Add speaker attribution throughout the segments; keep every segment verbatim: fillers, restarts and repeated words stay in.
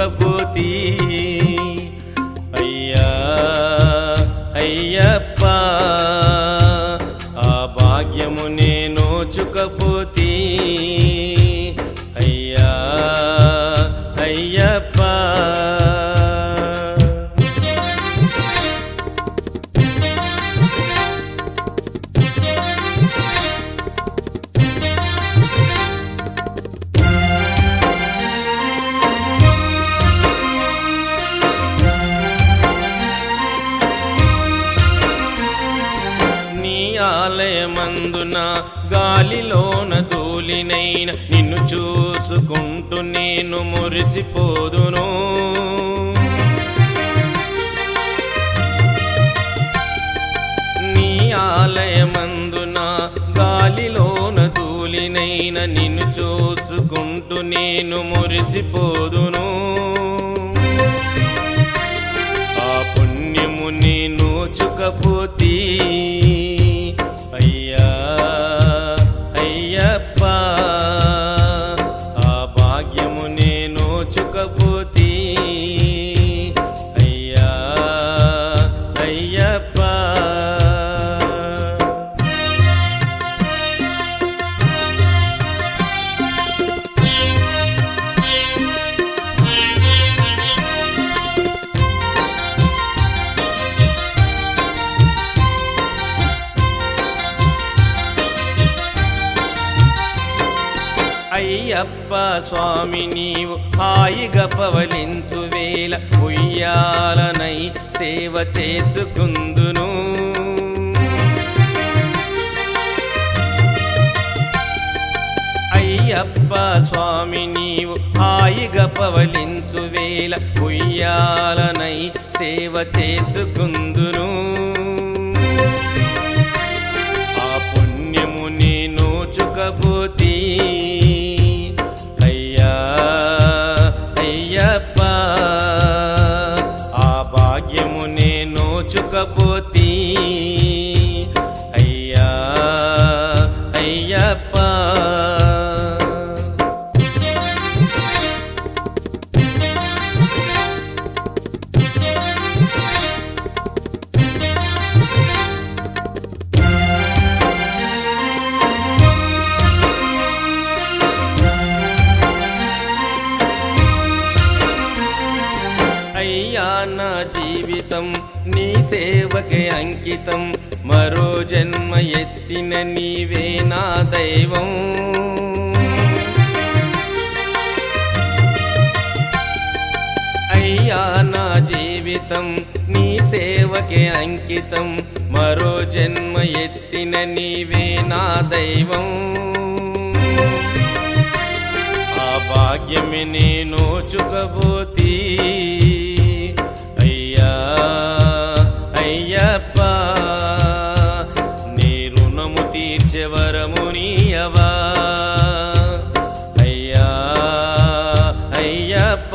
Speaker 1: నోచుకపోతీ అయ్యా అయ్యప్ప ఆ భాగ్యము నే నోచుకపోతీ అయ్యా అయ్యప్ప ఆలయమందున గాలిలోన ధూళినైన నిన్ను చూసుకుంటూ నేను మురిసిపోదును నీ ఆలయమందున గాలిలోన ధూళినైన నిన్ను చూసుకుంటూ నేను మురిసిపోదును ఆ పుణ్యము నీ నోచుకపోతీ అయ్యా అయ్యప్ప ఆ భాగ్యము నే నోచుకపోతీ అయ్యా అయ్యప్ప అయ్యప్ప స్వామి నీవు హాయిగా పవలించు వేళ ఉయ్యాలనై సేవ చేసుకుందును అయ్యప్ప స్వామి నీవు హాయిగా పవలించు వేళ ఉయ్యాలనై సేవ చేసుకుందును ఆ పుణ్యము నీ నోచుకపోతీ అయ్యప్ప ఆ భాగ్యము నే నోచుకపోతీ అయ్యా అయ్యప్ప అయ్యా నా జీవితం నీ సేవకే అంకితం మరో జన్మ ఎత్తిన నీవే నా దైవం అయ్యా నా జీవితం నీ సేవకే అంకితం మరో జన్మ ఎత్తిన నీవే నా దైవం ఆ భాగ్యమే నే నోచుకపోతీ అయ్యా అయ్యప్ప నీ రుణము తీర్చే వరము నీయవా అయ్యా అయ్యప్ప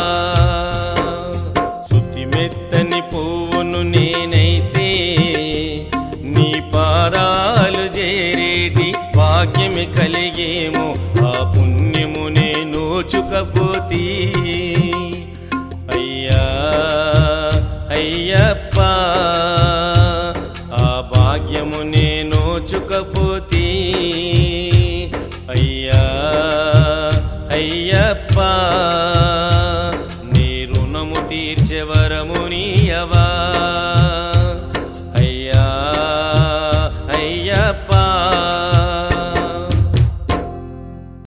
Speaker 1: శుద్ధి మెత్తని పువ్వును నేనైతే నీ పాదాలు చేరేటి భాగ్యమి కలిగేమో ఆ పుణ్యము నే నోచుకపోతీ అయ్యా అయ్యప్ప ఆ భాగ్యము నే నోచుకపోతీ అయ్యా అయ్యప్ప నీ రుణము తీర్చే వరము నీయవా